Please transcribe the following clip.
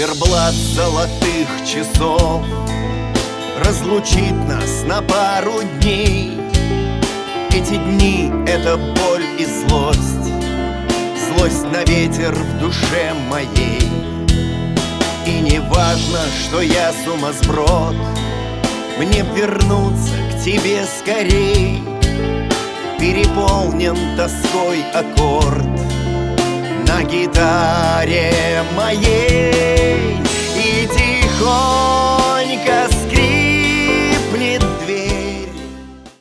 Циферблат золотых часов разлучит нас на пару дней. Эти дни — это боль и злость, злость на ветер в душе моей. И не важно, что я сумасброд, мне б вернуться к тебе скорей. Переполнен тоской аккорд на гитаре моей. И тихо